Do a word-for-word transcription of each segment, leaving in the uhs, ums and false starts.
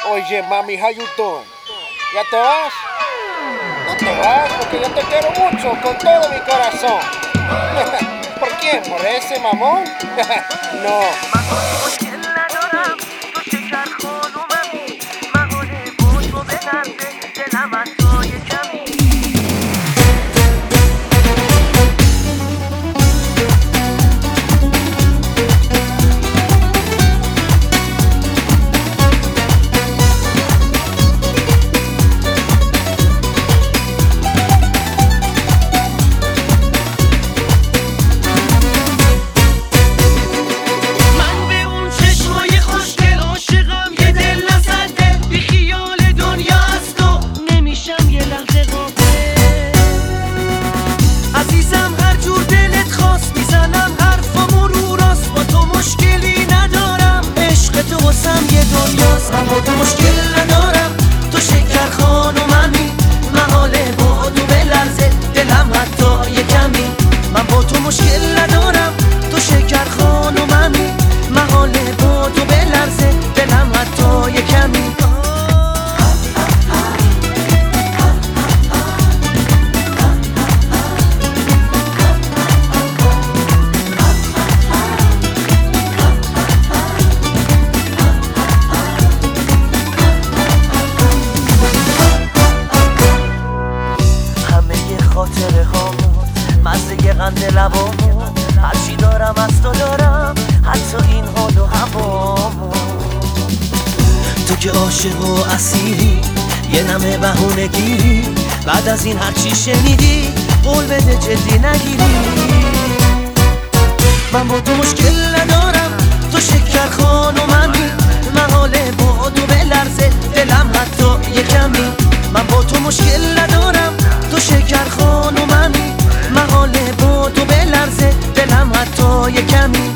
Oye, mami, how you doing? ¿Ya te vas? No te vas porque yo te quiero mucho, con todo mi corazón. ¿Por quién? ¿Por ese mamón? No. من با تو مشکل ندارم، تو شکر خان و منی، محاله با تو بلرزه دلم حتی یه کمی. من با تو مشکل ندارم، تو شکر خان و منی، محاله با تو بلرزه دلم حتی یه کمی. خاطره هامون مزه قند لبامون، هرچی دارم از تو دارم، حتی این حال و هوامون. تو که عاشق و اسیری، یه نمه بهونه گیری، بعد از این هرچی شنیدی قول بده جدی نگیری. من با تو مشکل ندارم، تو شکر خان و منی، محاله با تو بلرزه دلم حتی یه کمی. من با تو مشکل ندارم، تو شکر خان و منی، محاله با تو بلرزه دلم حتی یه کمی.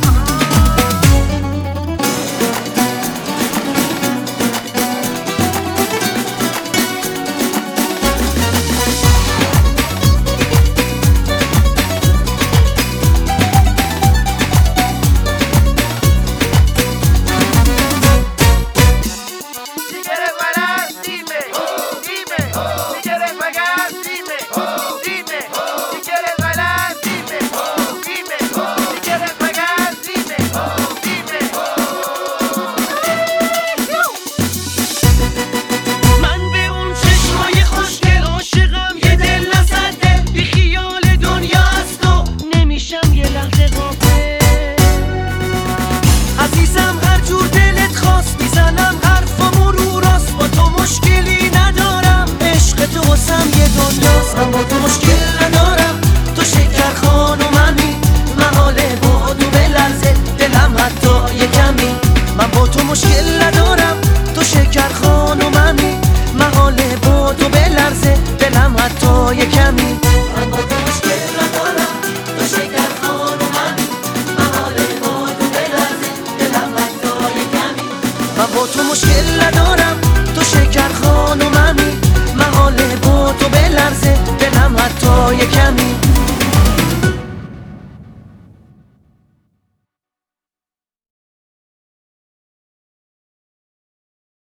من با تو مشکل ندارم، تو شکر خان و منی، محاله با تو بلرزه دلم حتی یه کمی. من با تو مشکل ندارم، تو شکر خان و منی، محاله با تو بلرزه دلم حتی یه کمی. من با تو مشکل ندارم، تو شکر خان و منی، محاله با تو بلرزه دلم حتی یه کمی. من با تو مشکل ندارم، تو شکر خان و منی، محاله با تو بلرزه دلم حتی یه کمی.